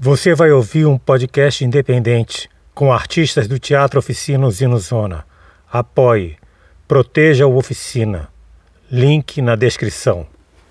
Você vai ouvir um podcast independente com artistas do Teatro Oficina Usina Zona. Apoie, proteja o Oficina. Link na descrição.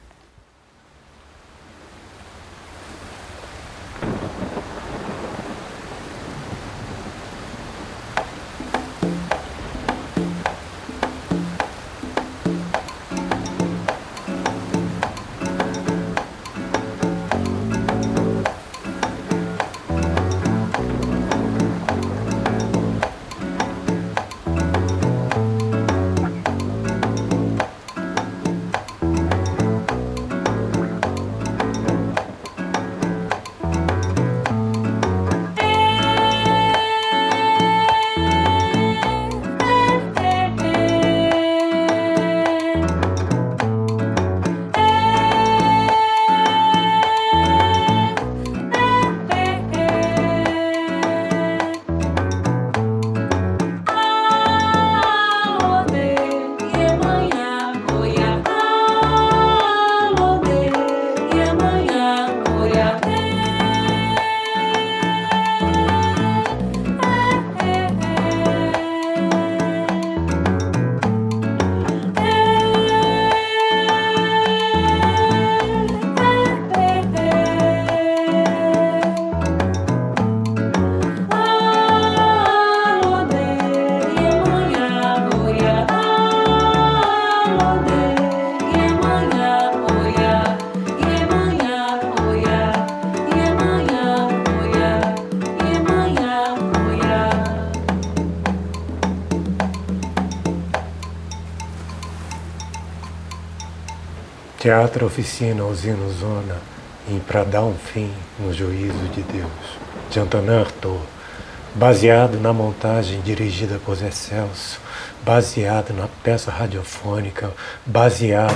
Teatro Oficina Usina Zona, e para dar um fim no juízo de Deus, de Antonin Artaud, baseado na montagem dirigida por Zé Celso, baseado na peça radiofônica, baseado...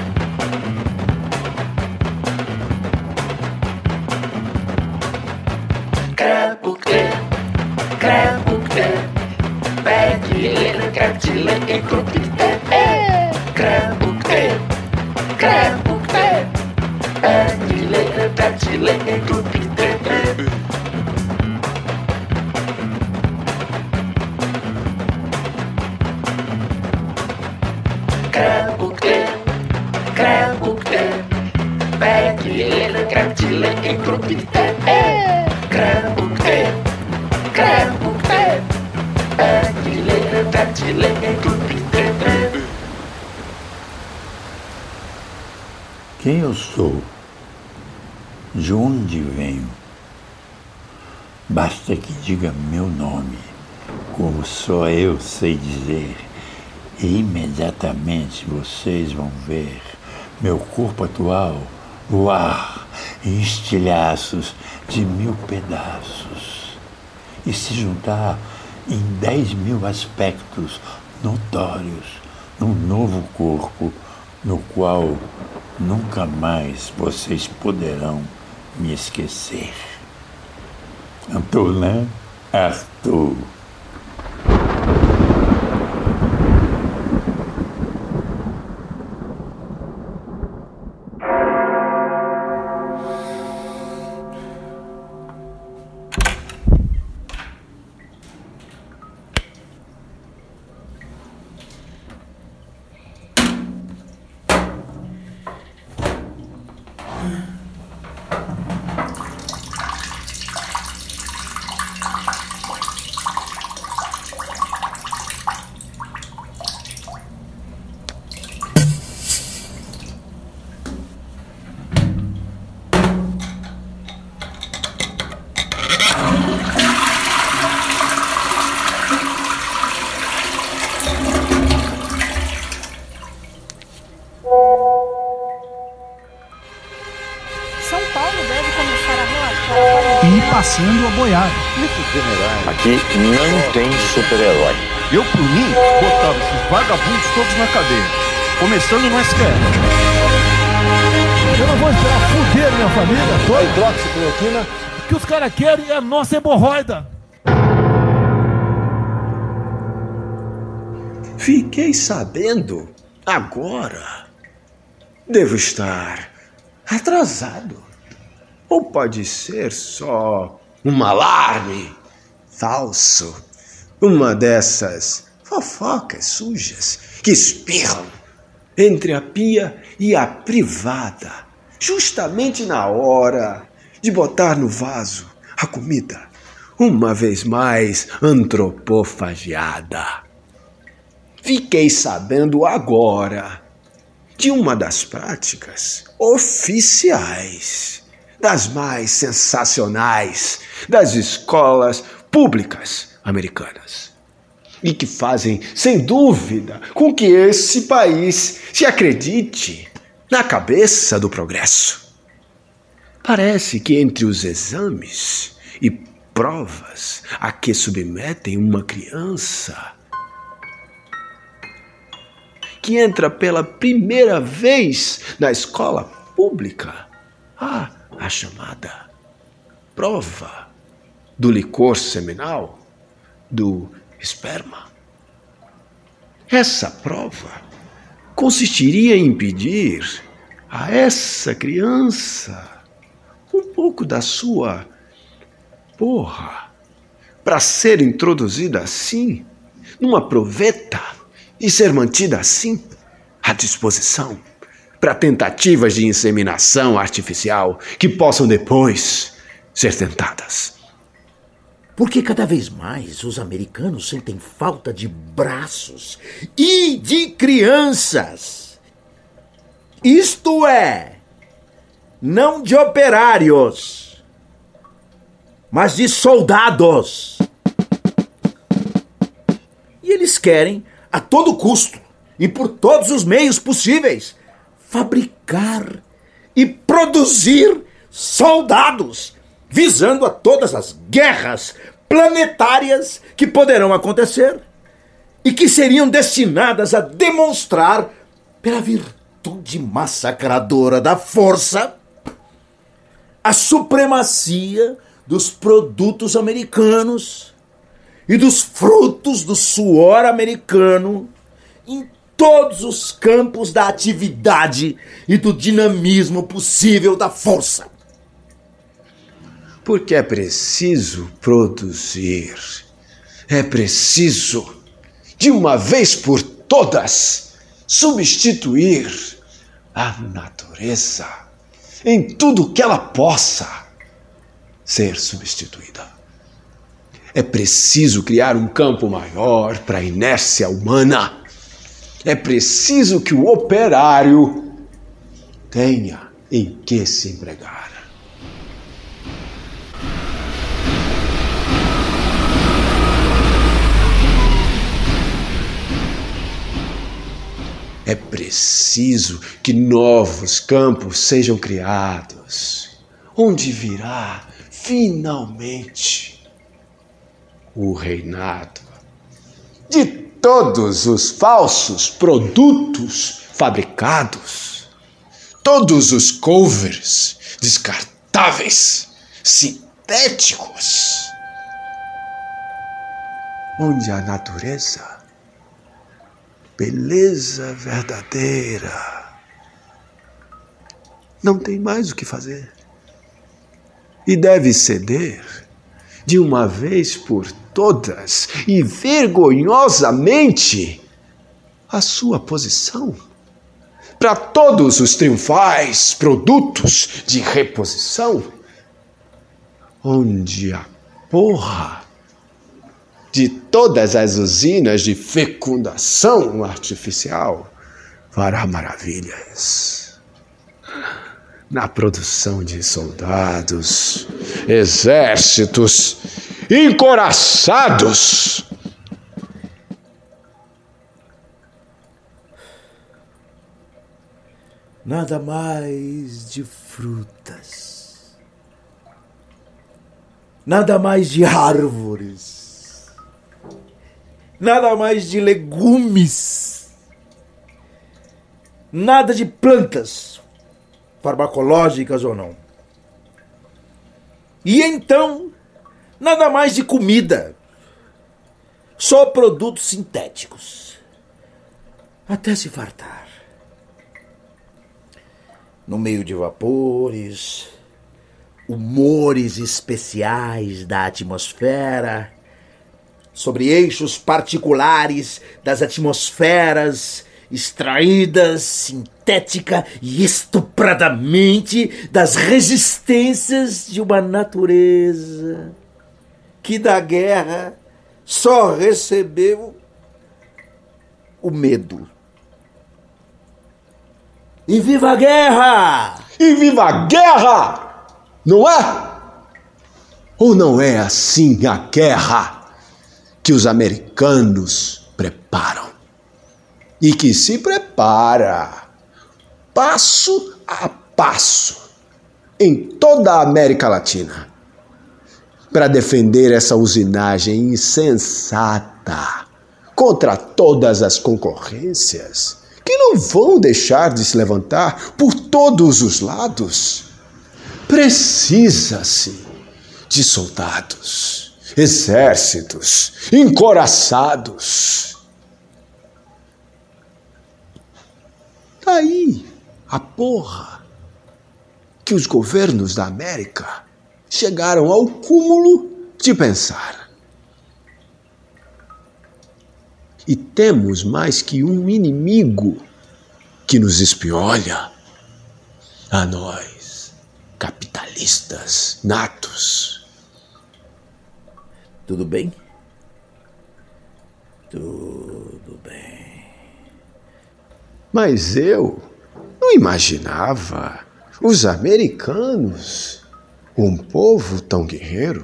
Quem eu sou? De onde venho? Basta que diga meu nome, como só eu sei dizer, e imediatamente vocês vão ver meu corpo atual voar em estilhaços de 1000 pedaços e se juntar em 10.000 aspectos notórios num novo corpo no qual nunca mais vocês poderão me esquecer. Antonin Artaud. Passando a boiada. Aqui não tem super-herói. Eu, por mim, botava esses vagabundos todos na cadeia. Começando no STF. Eu não vou esperar fuder minha família toda. Hidroxicloroquina. O que os caras querem é a nossa hemorroida. Fiquei sabendo agora. Devo estar atrasado. Ou pode ser só um alarme falso, uma dessas fofocas sujas que espirram entre a pia e a privada, justamente na hora de botar no vaso a comida, uma vez mais antropofagiada. Fiquei sabendo agora de uma das práticas oficiais, das mais sensacionais das escolas públicas americanas, e que fazem, sem dúvida, com que esse país se acredite na cabeça do progresso. Parece que entre os exames e provas a que submetem uma criança que entra pela primeira vez na escola pública, há a chamada prova do licor seminal, do esperma. Essa prova consistiria em pedir a essa criança um pouco da sua porra para ser introduzida assim numa proveta e ser mantida assim à disposição para tentativas de inseminação artificial que possam depois ser tentadas. Porque cada vez mais os americanos sentem falta de braços e de crianças. Isto é, não de operários, mas de soldados. E eles querem, a todo custo e por todos os meios possíveis, fabricar e produzir soldados, visando a todas as guerras planetárias que poderão acontecer e que seriam destinadas a demonstrar, pela virtude massacradora da força, a supremacia dos produtos americanos e dos frutos do suor americano em todos os campos da atividade e do dinamismo possível da força. Porque é preciso produzir, é preciso, de uma vez por todas, substituir a natureza em tudo que ela possa ser substituída. É preciso criar um campo maior para a inércia humana. É preciso que o operário tenha em que se empregar. É preciso que novos campos sejam criados, onde virá, finalmente, o reinado de todos os falsos produtos fabricados, todos os covers descartáveis, sintéticos, onde a natureza, beleza verdadeira, não tem mais o que fazer e deve ceder de uma vez por todas e vergonhosamente a sua posição para todos os triunfais produtos de reposição, onde a porra de todas as usinas de fecundação artificial fará maravilhas na produção de soldados, exércitos encoraçados. Nada mais de frutas, nada mais de árvores, nada mais de legumes, nada de plantas, farmacológicas ou não. E então, nada mais de comida, só produtos sintéticos, até se fartar. No meio de vapores, humores especiais da atmosfera, sobre eixos particulares das atmosferas extraídas sintética e estupradamente das resistências de uma natureza que da guerra só recebeu o medo. E viva a guerra! E viva a guerra! Não é? Ou não é assim a guerra que os americanos preparam? E que se prepara passo a passo em toda a América Latina para defender essa usinagem insensata contra todas as concorrências que não vão deixar de se levantar por todos os lados. Precisa-se de soldados, exércitos, encoraçados. Daí a porra que os governos da América chegaram ao cúmulo de pensar. E temos mais que um inimigo que nos espionha, a nós, capitalistas natos. Tudo bem? Tudo bem. Mas eu não imaginava os americanos um povo tão guerreiro.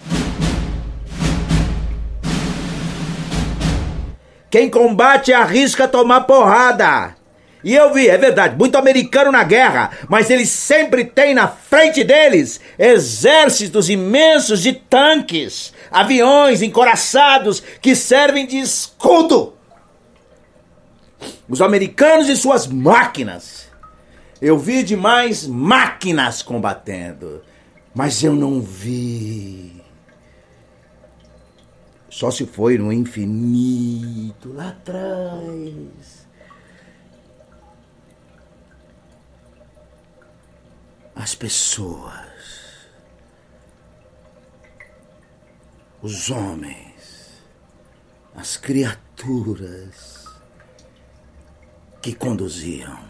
Quem combate arrisca tomar porrada. E eu vi, é verdade, muito americano na guerra, mas eles sempre têm na frente deles exércitos imensos de tanques, aviões encoraçados que servem de escudo. Os americanos e suas máquinas. Eu vi demais máquinas combatendo, mas eu não vi. Só se foi no infinito, lá atrás. As pessoas, os homens, as criaturas que conduziam.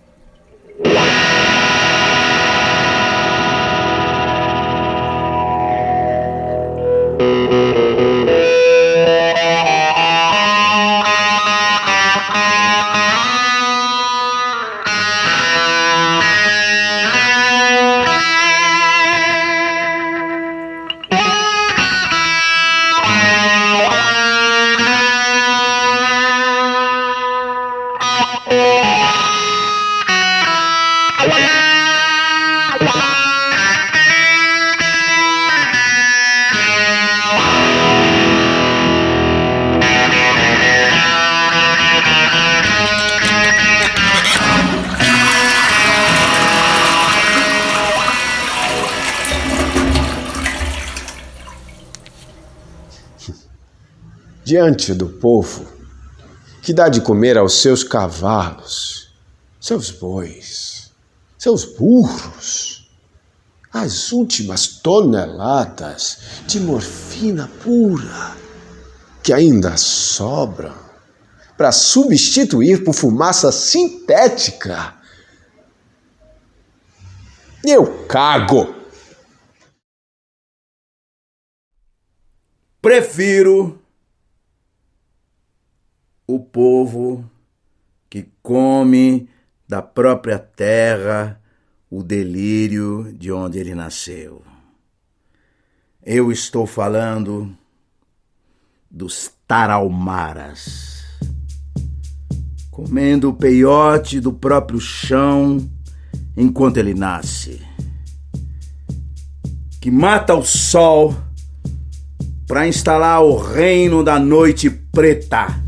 Diante do povo que dá de comer aos seus cavalos, seus bois, seus burros, as últimas toneladas de morfina pura que ainda sobram para substituir por fumaça sintética, eu cago. Prefiro o povo que come da própria terra o delírio de onde ele nasceu. Eu estou falando dos tarahumaras, comendo o peiote do próprio chão enquanto ele nasce, que mata o sol para instalar o reino da noite preta.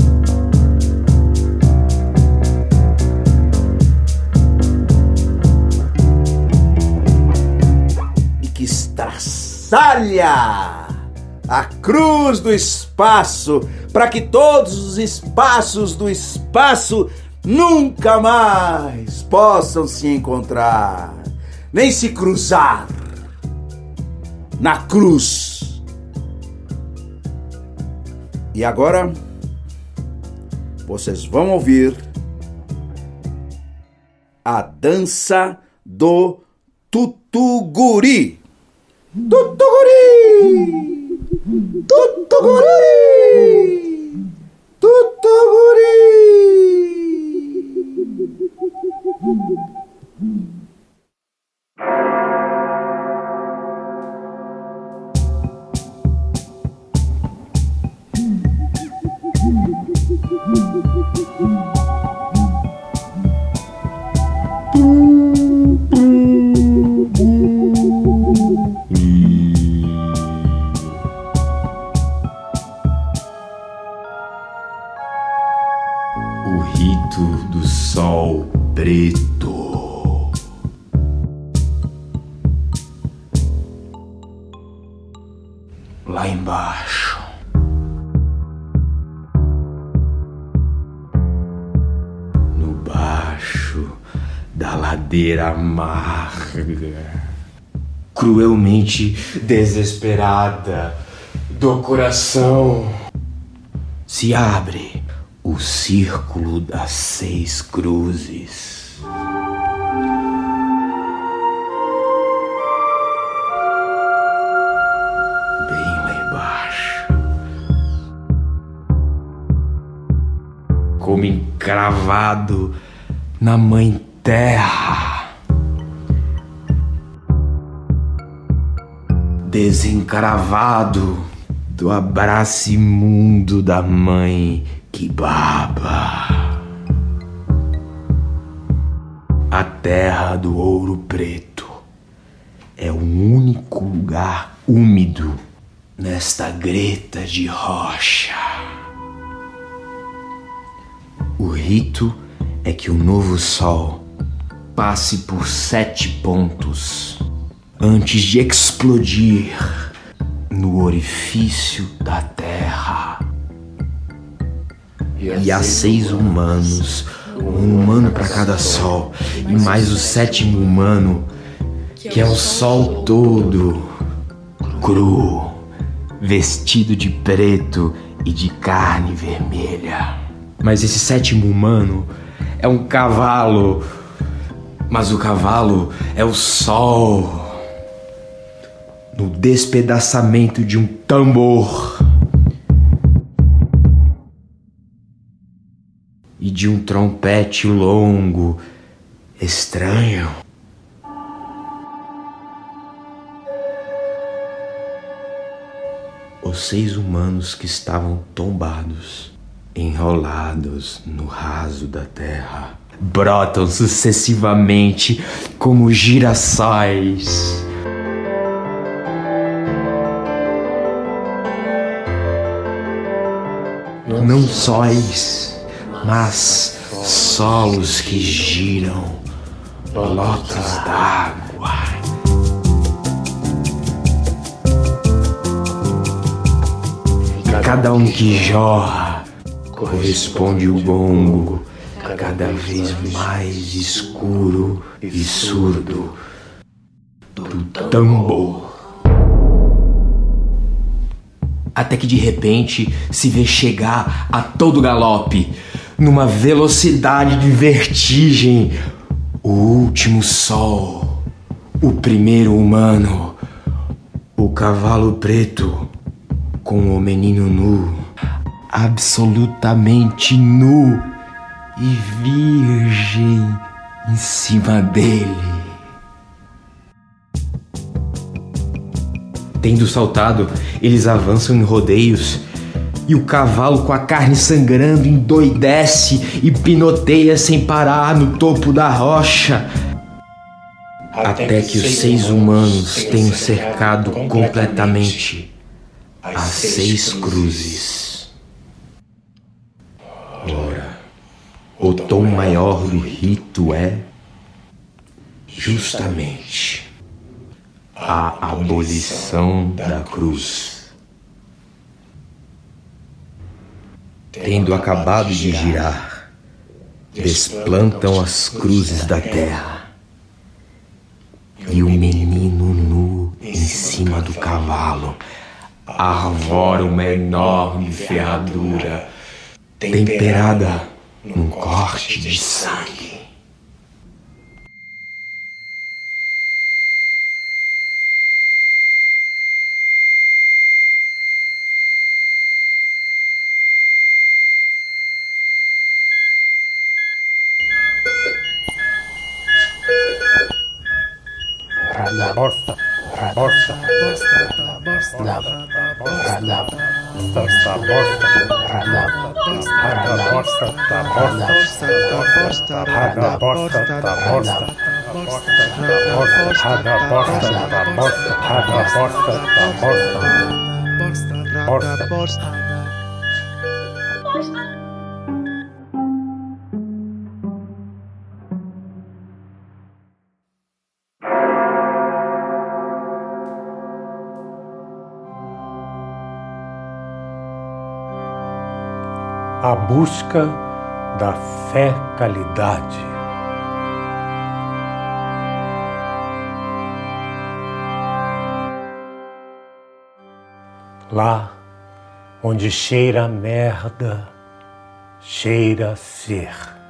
Estraçalha a cruz do espaço para que todos os espaços do espaço nunca mais possam se encontrar, nem se cruzar. na cruz. E agora, vocês vão ouvir a dança do Tutuguri. Tutuguri! Tutuguri! Tutuguri! O rito do sol preto. Lá embaixo, no baixo da ladeira amarga, cruelmente desesperada do coração, se abre o círculo das 6 cruzes. Bem lá embaixo, como encravado na Mãe Terra, desencravado do abraço imundo da Mãe que baba. A terra do Ouro Preto é o único lugar úmido nesta greta de rocha. O rito é que o novo sol passe por 7 pontos antes de explodir no orifício da terra. E há 6 humanos, um humano para cada sol, e mais o 7º humano, que é o sol todo, cru, vestido de preto e de carne vermelha. Mas esse 7º humano é um cavalo, mas o cavalo é o sol, no despedaçamento de um tambor e de um trompete longo, estranho. Os 6 humanos que estavam tombados, enrolados no raso da terra, brotam sucessivamente como girassóis. Não sóis, mas solos que giram, lotas d'água. Cada um que jorra corresponde o gongo, cada vez mais escuro e surdo do tambor. Até que de repente se vê chegar a todo galope, numa velocidade de vertigem, o último sol, o primeiro humano, o cavalo preto, com o menino nu, absolutamente nu e virgem em cima dele. Tendo saltado, eles avançam em rodeios, e o cavalo, com a carne sangrando, endoidece e pinoteia sem parar no topo da rocha, até que os 6 humanos tenham cercado completamente as 6 cruzes. Ora, o tom maior do rito é justamente a abolição da cruz. Tendo acabado de girar, desplantam as cruzes da terra, e o menino nu em cima cima do cavalo arvora uma enorme ferradura, temperada num corte de sangue. A busca da fecalidade. Lá onde cheira a merda, cheira a ser.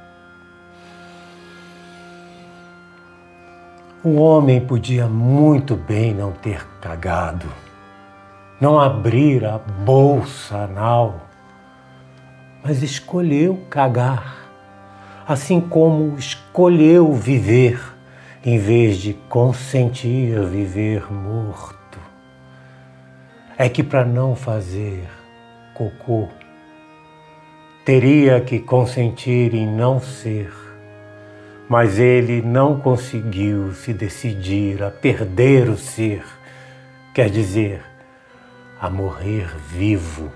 O homem podia muito bem não ter cagado, não abrir a bolsa anal, mas escolheu cagar, assim como escolheu viver, em vez de consentir viver morto. É que para não fazer cocô, teria que consentir em não ser, mas ele não conseguiu se decidir a perder o ser, quer dizer, a morrer vivo.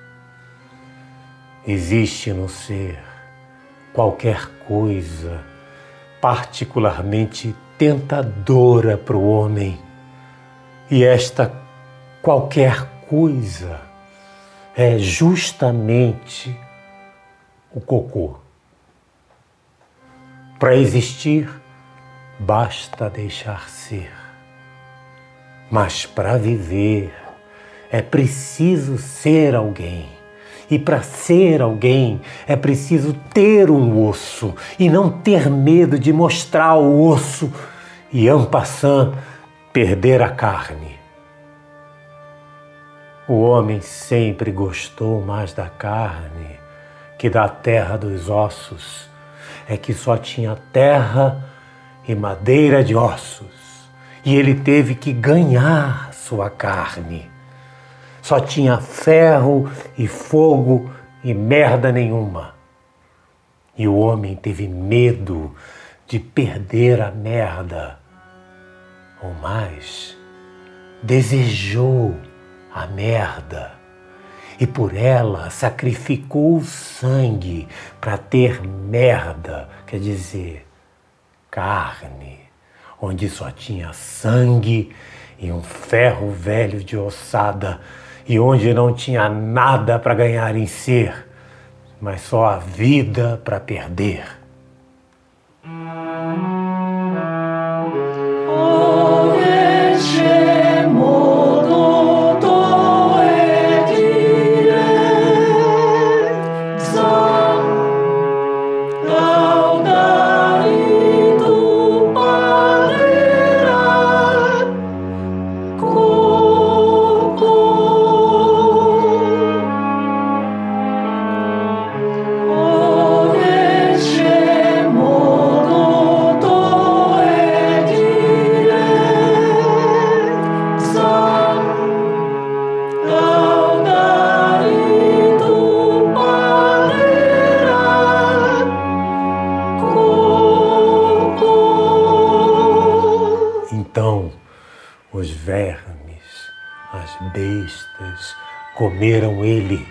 Existe no ser qualquer coisa particularmente tentadora para o homem, e esta qualquer coisa é justamente o cocô. Para existir, basta deixar ser. Mas para viver, é preciso ser alguém. E para ser alguém, é preciso ter um osso e não ter medo de mostrar o osso e, en passant, perder a carne. O homem sempre gostou mais da carne que da terra dos ossos. É que só tinha terra e madeira de ossos, e ele teve que ganhar sua carne. Só tinha ferro e fogo e merda nenhuma. E o homem teve medo de perder a merda. Ou mais, desejou a merda. E por ela sacrificou o sangue para ter merda, quer dizer, carne, onde só tinha sangue e um ferro velho de ossada, e onde não tinha nada para ganhar em ser, mas só a vida para perder. Então, os vermes, as bestas, comeram ele.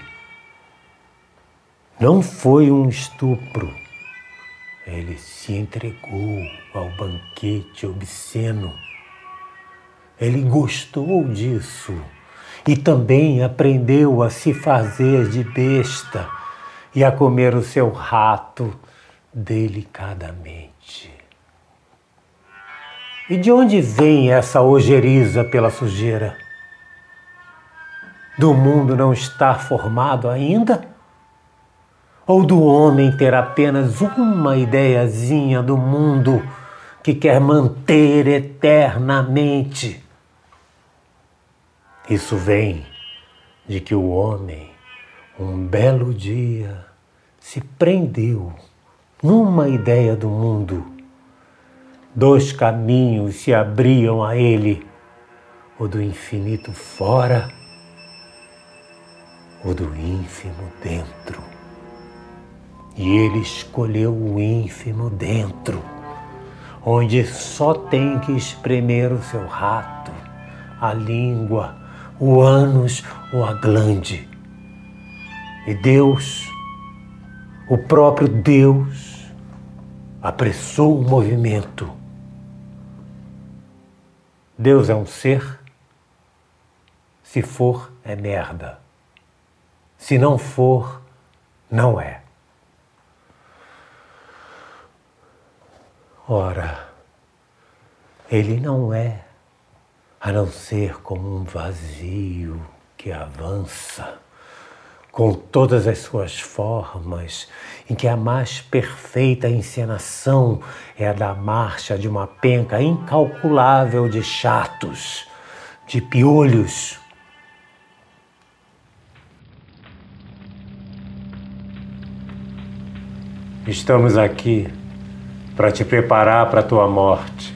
Não foi um estupro. Ele se entregou ao banquete obsceno. Ele gostou disso e também aprendeu a se fazer de besta e a comer o seu rato delicadamente. E de onde vem essa ojeriza pela sujeira? do mundo não estar formado ainda? Ou do homem ter apenas uma ideiazinha do mundo que quer manter eternamente? Isso vem de que o homem, um belo dia, se prendeu numa ideia do mundo. 2 caminhos se abriam a ele, o do infinito fora, o do ínfimo dentro. E ele escolheu o ínfimo dentro, onde só tem que espremer o seu rato, a língua, o ânus ou a glande. E Deus, o próprio Deus, apressou o movimento. Deus é um ser? Se for, é merda. Se não for, não é. Ora, ele não é, a não ser como um vazio que avança, com todas as suas formas, em que a mais perfeita encenação é a da marcha de uma penca incalculável de chatos, de piolhos. Estamos aqui para te preparar para a tua morte.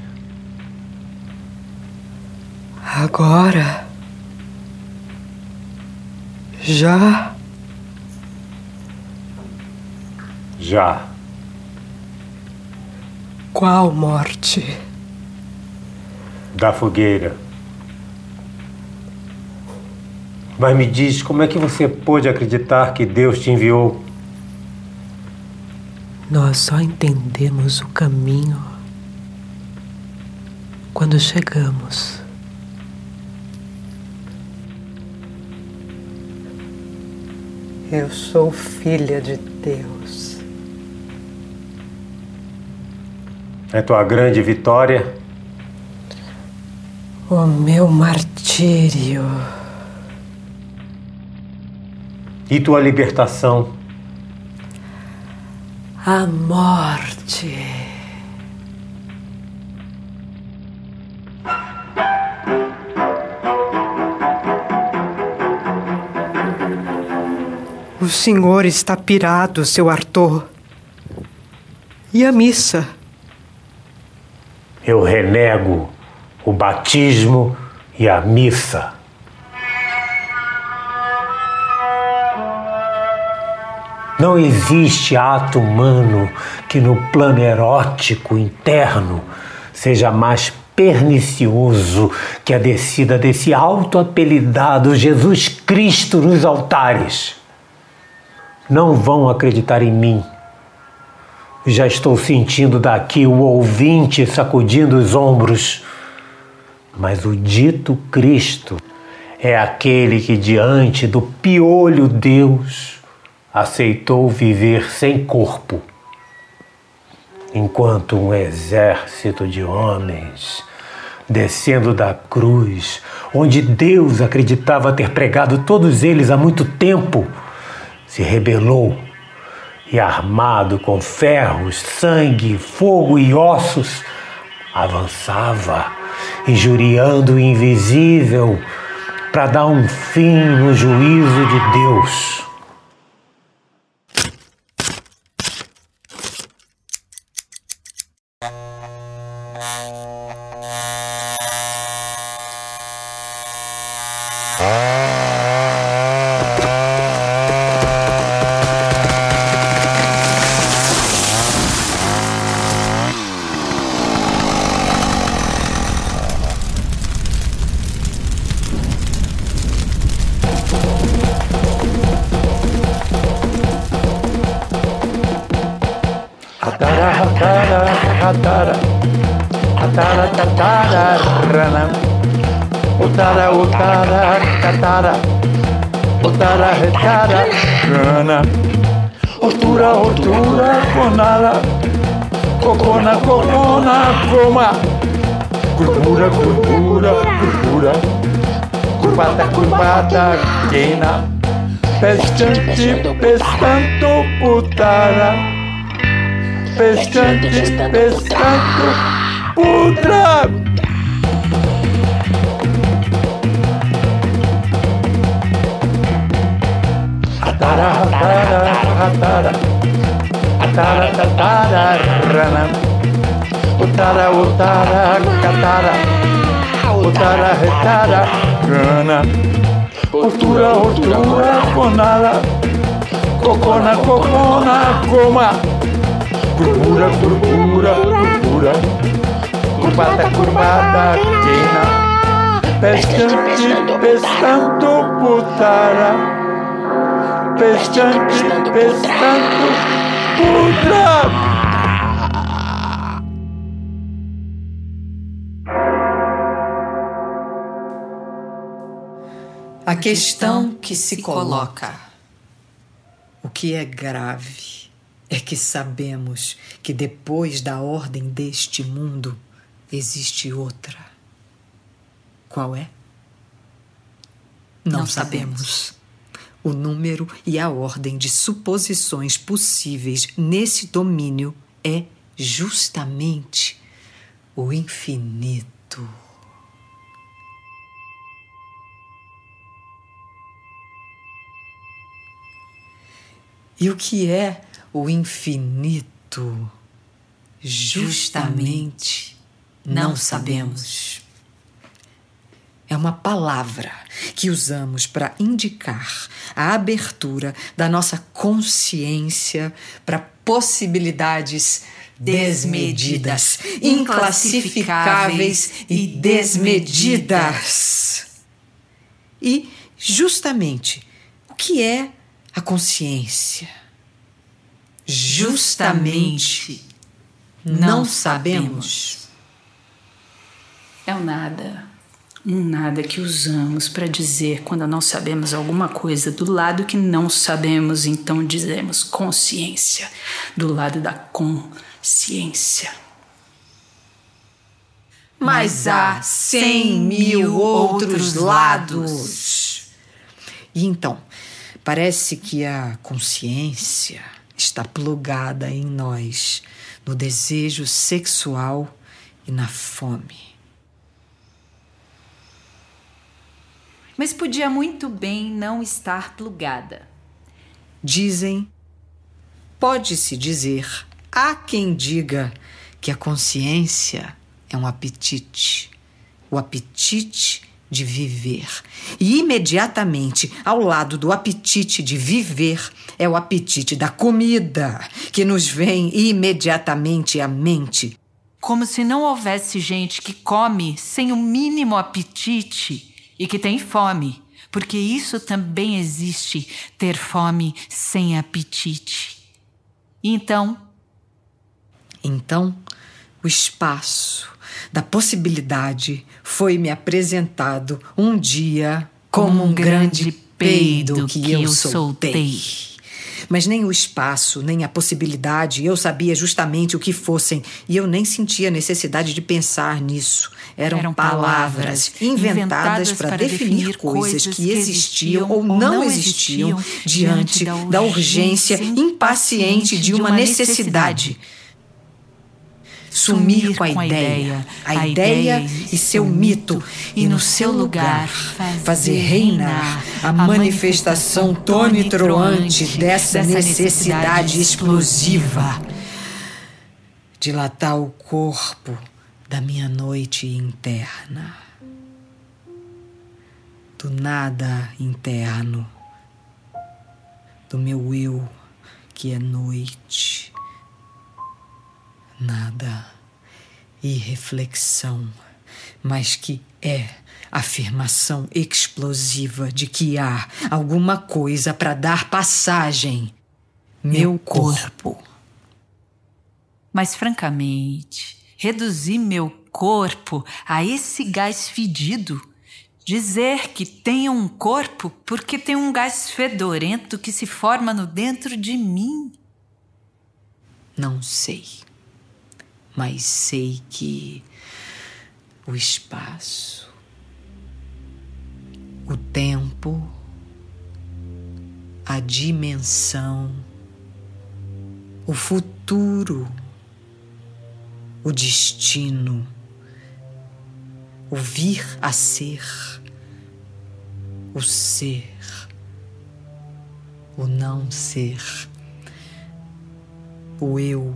Agora? Já? Já. Qual morte? Da fogueira. Mas me diz, como é que você pôde acreditar que Deus te enviou? Nós só entendemos o caminho quando chegamos. Eu sou filha de Deus. É tua grande vitória? O meu martírio. E tua libertação? A morte. O senhor está pirado, seu Arthur. E a missa? Eu renego o batismo e a missa. Não existe ato humano que no plano erótico interno seja mais pernicioso que a descida desse auto-apelidado Jesus Cristo nos altares. Não vão acreditar em mim. Já estou sentindo daqui o ouvinte sacudindo os ombros. Mas o dito Cristo é aquele que diante do piolho Deus aceitou viver sem corpo, enquanto um exército de homens, descendo da cruz, onde Deus acreditava ter pregado todos eles há muito tempo, se rebelou e, armado com ferros, sangue, fogo e ossos, avançava, injuriando o invisível para dar um fim no juízo de Deus. Ortura, ortura, conara, cocona, cocona, coma. Gurgura, gurgura, gurgura. curvada, curvada, quena, pescante, pescando, putara, pescante, pescando, putra. Atara, atara, atara, atara, atara, rana, utara, utara, catara, utara, retara, rana, altura, altura, conala, cocona, cocona, coma, curvura, curvura, curvura, curvada, curvada, quena, pescante, pescando, putara. Pescante, pescando, putra! A questão que se coloca. O que é grave é que sabemos que depois da ordem deste mundo existe outra. Qual é? Não sabemos. O número e a ordem de suposições possíveis nesse domínio é justamente o infinito. E o que é o infinito? Justamente não sabemos. É uma palavra que usamos para indicar a abertura da nossa consciência para possibilidades desmedidas, inclassificáveis e desmedidas. E, justamente, o que é a consciência? Justamente não sabemos. É o nada. Um nada que usamos para dizer quando não sabemos alguma coisa. Do lado que não sabemos, então dizemos consciência. Do lado da consciência. Mas há 100.000 outros lados. E então, parece que a consciência está plugada em nós, no desejo sexual e na fome. Mas podia muito bem não estar plugada. Dizem, pode-se dizer, há quem diga que a consciência é um apetite, o apetite de viver. E imediatamente, ao lado do apetite de viver, é o apetite da comida, que nos vem imediatamente à mente. Como se não houvesse gente que come sem o mínimo apetite e que tem fome, porque isso também existe, ter fome sem apetite. Então, o espaço da possibilidade foi-me apresentado um dia como um grande peido que eu soltei. Mas nem o espaço, nem a possibilidade, eu sabia justamente o que fossem, e eu nem sentia necessidade de pensar nisso. Eram palavras inventadas para definir coisas que existiam ou não existiam diante da urgência impaciente de uma necessidade. Sumir com a ideia e seu mito, e no seu lugar fazer reinar a manifestação tonitruante dessa necessidade explosiva. Dilatar o corpo da minha noite interna, do nada interno, do meu eu que é noite. Nada e reflexão, mas que é afirmação explosiva de que há alguma coisa para dar passagem. Meu corpo. Mas, francamente, reduzir meu corpo a esse gás fedido, dizer que tenho um corpo porque tem um gás fedorento que se forma no dentro de mim. Não sei. Mas sei que o espaço o tempo, a dimensão, o futuro, o destino, o vir a ser, o ser, o não ser, o eu,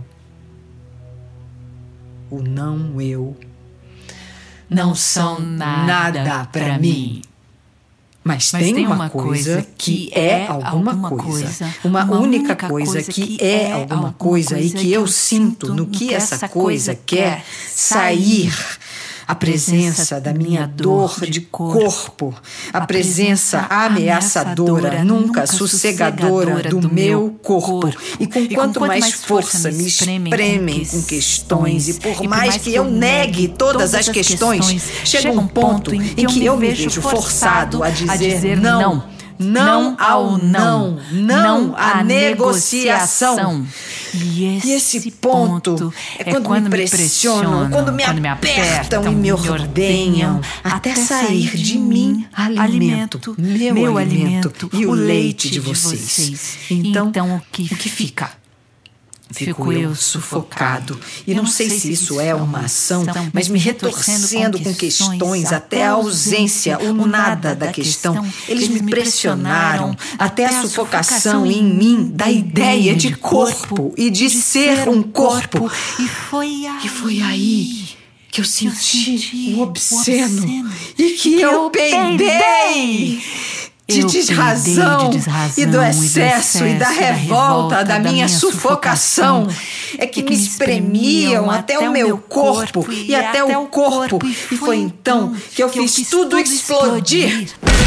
o não eu, não são nada para mim. Mas tem uma coisa que é alguma coisa, uma única coisa que é alguma coisa e que eu sinto no que essa coisa quer sair. A presença da minha dor de corpo, a presença ameaçadora, nunca sossegadora do meu corpo. E com quanto mais força me espremem com questões, e por mais que eu negue todas as questões, chega um ponto em que eu me vejo forçado a dizer não. Não ao não, não à negociação. E esse ponto é quando me pressionam, quando me apertam e me ordenham, até sair de mim alimento, meu alimento e o leite de vocês. Então, o que fica? Fico eu sufocado. E não sei se isso é uma ação, mas me retorcendo com questões até a ausência, o nada da questão. Eles me pressionaram até a sufocação em mim da ideia de corpo e de ser um corpo. E foi aí que eu senti o obsceno e que eu peidei. De desrazão e do excesso e da revolta da minha sufocação é que me espremiam até o meu corpo e até o corpo, e foi então que eu fiz tudo explodir.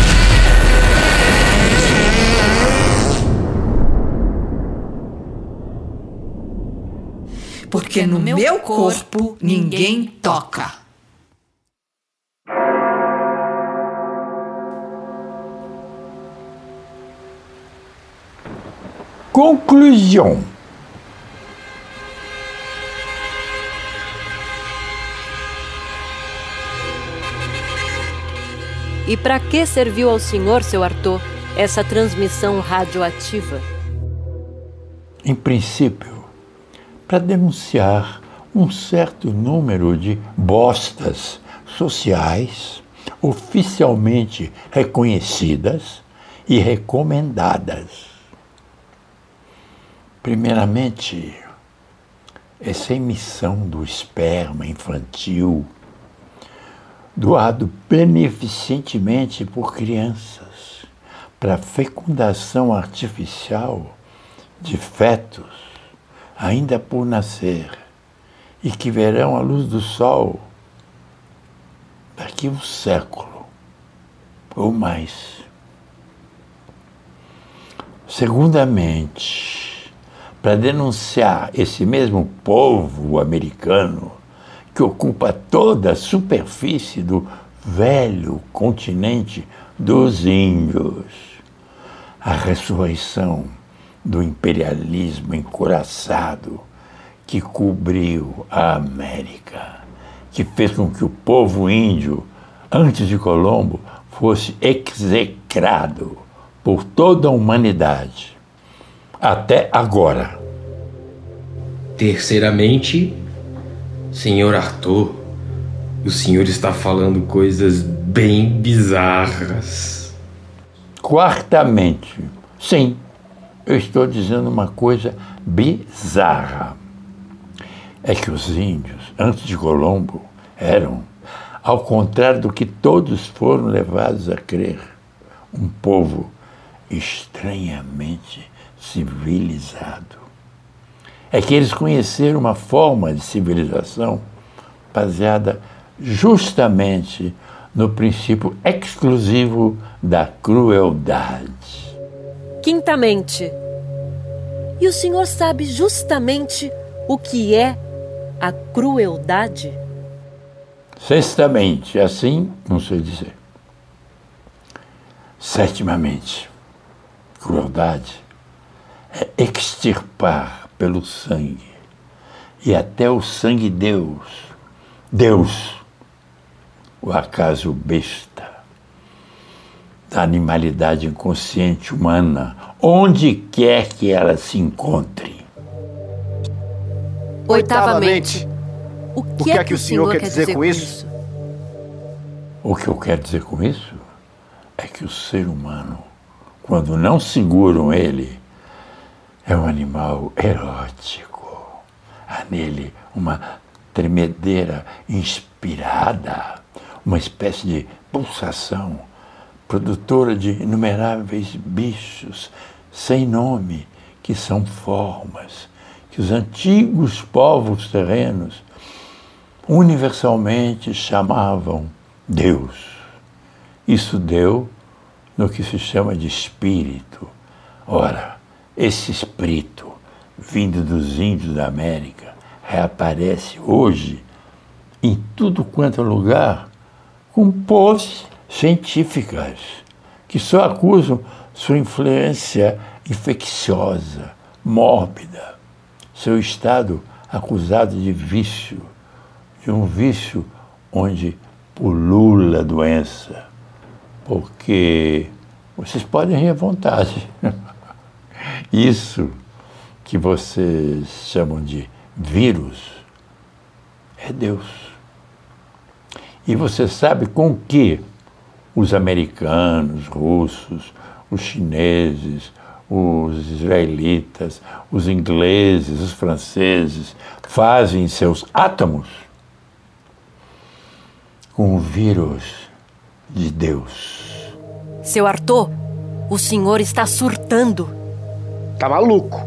Porque no meu corpo ninguém toca. Conclusão. E para que serviu ao senhor, seu Arthur, essa transmissão radioativa? Em princípio, para denunciar um certo número de bostas sociais oficialmente reconhecidas e recomendadas. Primeiramente, essa emissão do esperma infantil, doado beneficentemente por crianças para fecundação artificial de fetos ainda por nascer e que verão a luz do sol daqui a um século ou mais. Segundamente, para denunciar esse mesmo povo americano que ocupa toda a superfície do velho continente dos índios, a ressurreição do imperialismo encouraçado que cobriu a América, que fez com que o povo índio, antes de Colombo, fosse execrado por toda a humanidade. Até agora. Terceiramente, senhor Arthur, o senhor está falando coisas bem bizarras. Quartamente, sim, eu estou dizendo uma coisa bizarra. É que os índios, antes de Colombo, eram, ao contrário do que todos foram levados a crer, um povo estranhamente civilizado. É que eles conheceram uma forma de civilização baseada justamente no princípio exclusivo da crueldade. Quintamente, e o senhor sabe justamente o que é a crueldade? Sextamente, assim não sei dizer. Sétimamente, crueldade é extirpar pelo sangue, e até o sangue Deus, o acaso besta, da animalidade inconsciente humana, onde quer que ela se encontre. Oitavamente, o que é que o senhor quer dizer com isso? O que eu quero dizer com isso é que o ser humano, quando não seguram ele, é um animal erótico. Há nele uma tremedeira inspirada, uma espécie de pulsação, produtora de inumeráveis bichos sem nome, que são formas que os antigos povos terrenos universalmente chamavam Deus. Isso deu no que se chama de espírito. Ora, esse espírito, vindo dos índios da América, reaparece hoje em tudo quanto é lugar com poses científicas que só acusam sua influência infecciosa, mórbida, seu estado acusado de vício, de um vício onde pulula a doença, porque vocês podem rir à vontade. Isso que vocês chamam de vírus é Deus. E você sabe com que os americanos, russos, os chineses, os israelitas, os ingleses, os franceses fazem seus átomos? Com o vírus de Deus. Seu Arthur, o senhor está surtando. Tá maluco?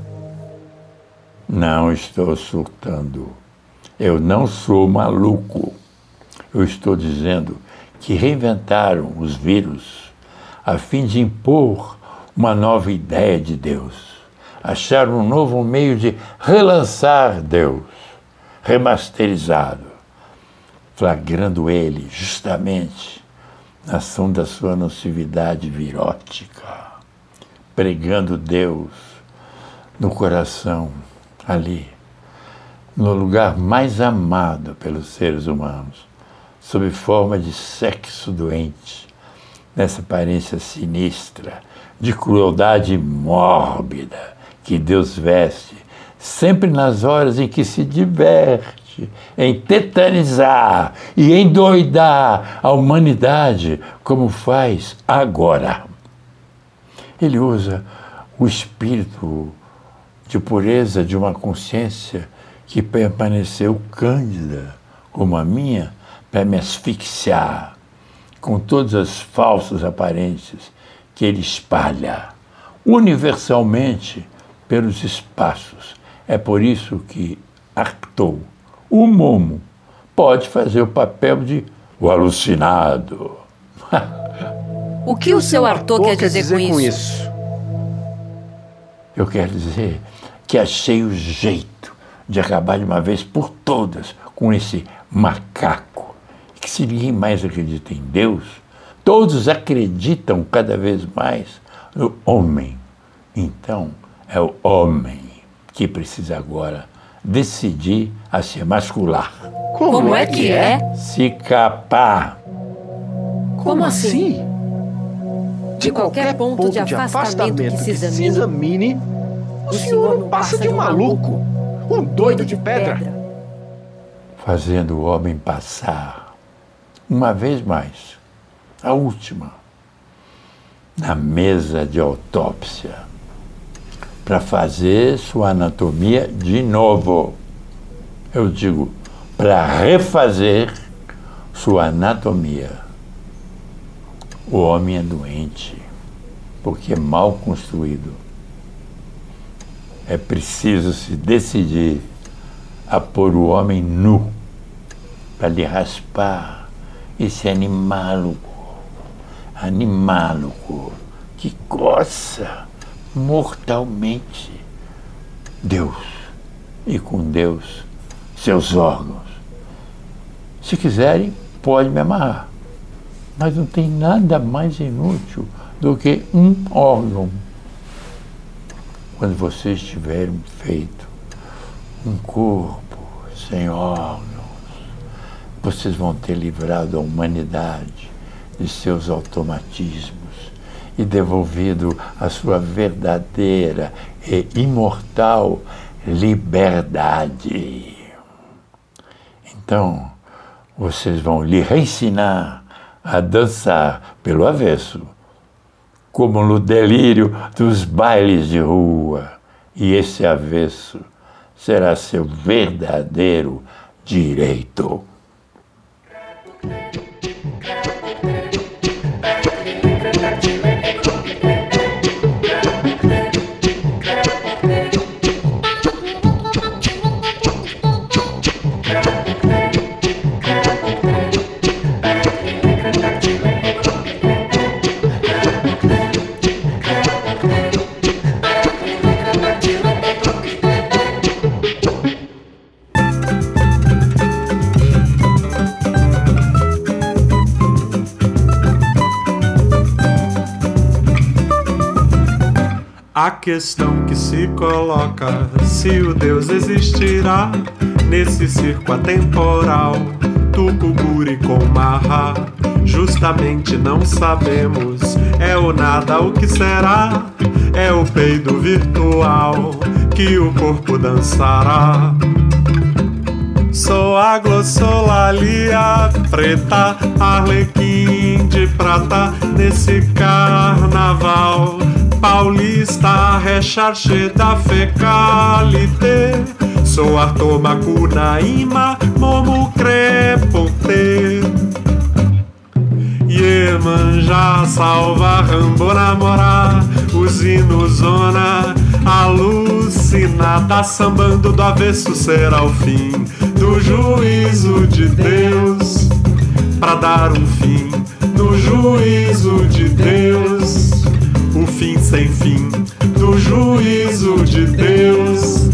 Não estou surtando. Eu não sou maluco. Eu estou dizendo que reinventaram os vírus a fim de impor uma nova ideia de Deus. Acharam um novo meio de relançar Deus, remasterizado, flagrando ele justamente na ação da sua nocividade virótica, pregando Deus no coração, ali, no lugar mais amado pelos seres humanos, sob forma de sexo doente, nessa aparência sinistra, de crueldade mórbida que Deus veste, sempre nas horas em que se diverte em tetanizar e endoidar a humanidade, como faz agora. Ele usa o espírito de pureza de uma consciência que permaneceu cândida, como a minha, para me asfixiar com todas as falsas aparências que ele espalha universalmente pelos espaços. É por isso que Arthur, o Momo, pode fazer o papel de o alucinado. O que o seu Arthur quer dizer com isso? Eu quero dizer que achei o jeito de acabar de uma vez por todas com esse macaco. Que se ninguém mais acredita em Deus, todos acreditam cada vez mais no homem. Então, é o homem que precisa agora decidir a se emascular. Como é que é? Se capar. Como assim? De qualquer ponto de afastamento que se examine, o senhor não passa de um maluco, um doido de pedra. Fazendo o homem passar, uma vez mais, a última, na mesa de autópsia, para fazer sua anatomia de novo. Eu digo, para refazer sua anatomia. O homem é doente, porque é mal construído. É preciso se decidir a pôr o homem nu, para lhe raspar esse animálogo que coça mortalmente Deus, e com Deus seus órgãos. Se quiserem, pode me amarrar, mas não tem nada mais inútil do que um órgão. Quando vocês tiverem feito um corpo sem órgãos, vocês vão ter livrado a humanidade de seus automatismos e devolvido a sua verdadeira e imortal liberdade. Então, vocês vão lhe reensinar a dançar pelo avesso, como no delírio dos bailes de rua, e esse avesso será seu verdadeiro direito. A questão que se coloca, se o Deus existirá nesse circo atemporal, Tucuguri com Marra, justamente não sabemos, é o nada o que será, é o peido virtual que o corpo dançará. Sou a glossolalia preta, arlequim de prata nesse carnaval paulista, recharche da fecalité. Sou Arthur Macunaíma, momo creponte. Iemanjá, salva, rambo, namorar, usino, zona, alucinada, sambando do avesso será o fim do juízo de Deus, pra dar um fim no juízo de Deus, o fim sem fim do juízo de Deus.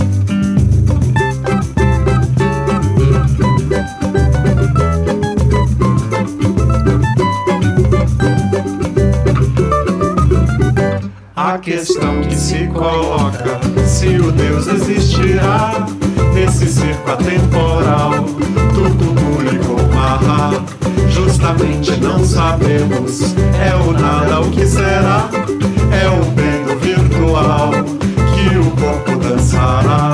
A questão que se coloca, se o Deus existirá nesse circo atemporal, Tucuguri com Marra, justamente não sabemos, é o nada o que será, é o peido virtual que o corpo dançará.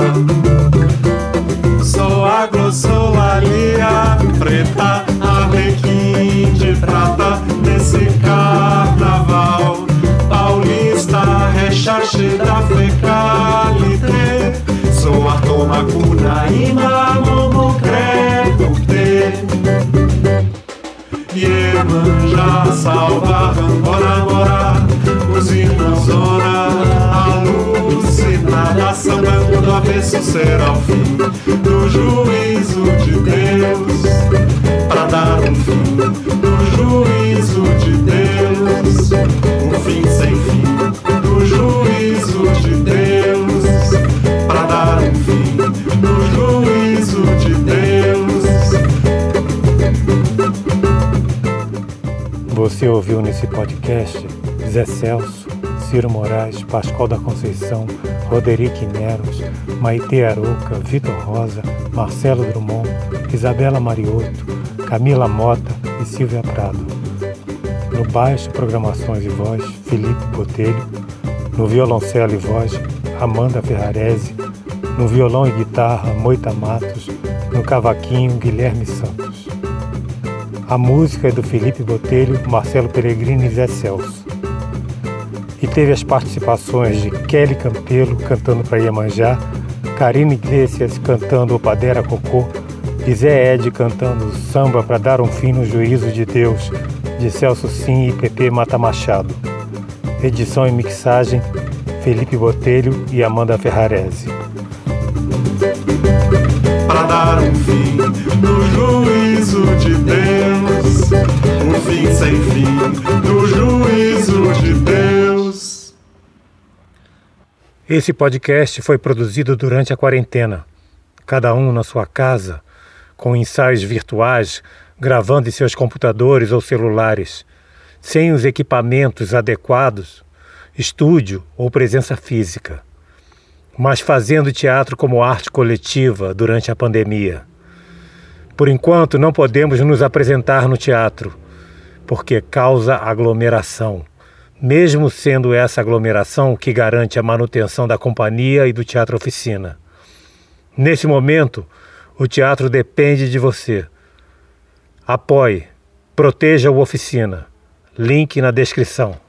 Sou a glossolalia preta, arlequim de prata nesse carnaval paulista, recharche da fecalité. Sou Arthur Macunaíma, momo creponte. Iemanjá, salva, rambo, namorar, usina, zona, alucinada, sambando do avesso será o fim do juízo de Deus, pra dar um fim do juízo de Deus, o fim sem fim do juízo de Deus, pra dar um fim do juízo de Deus. Você ouviu nesse podcast Zé Celso, Ciro Moraes, Pascoal da Conceição, Roderick Neros, Maite Arouca, Vitor Rosa, Marcelo Drummond, Isabela Mariotto, Camila Mota e Silvia Prado. No baixo, programações e voz, Felipe Botelho. No violoncelo e voz, Amanda Ferrarese. No violão e guitarra, Moita Matos. No cavaquinho, Guilherme Santos. A música é do Felipe Botelho, Marcelo Peregrini e Zé Celso. E teve as participações de Kelly Campelo cantando para Iemanjá, Karina Iglesias cantando Opadera Cocô e Zé Ed cantando Samba para dar um fim no juízo de Deus, de Celso Sim e Pepe Mata Machado. Edição e mixagem, Felipe Botelho e Amanda Ferrarese. Para dar um fim no juízo de Deus, o fim sem fim do juízo de Deus. Esse podcast foi produzido durante a quarentena, cada um na sua casa, com ensaios virtuais, gravando em seus computadores ou celulares, sem os equipamentos adequados, estúdio ou presença física, mas fazendo teatro como arte coletiva durante a pandemia. Por enquanto, não podemos nos apresentar no teatro, porque causa aglomeração, mesmo sendo essa aglomeração que garante a manutenção da companhia e do Teatro Oficina. Nesse momento, o teatro depende de você. Apoie, proteja o Oficina. Link na descrição.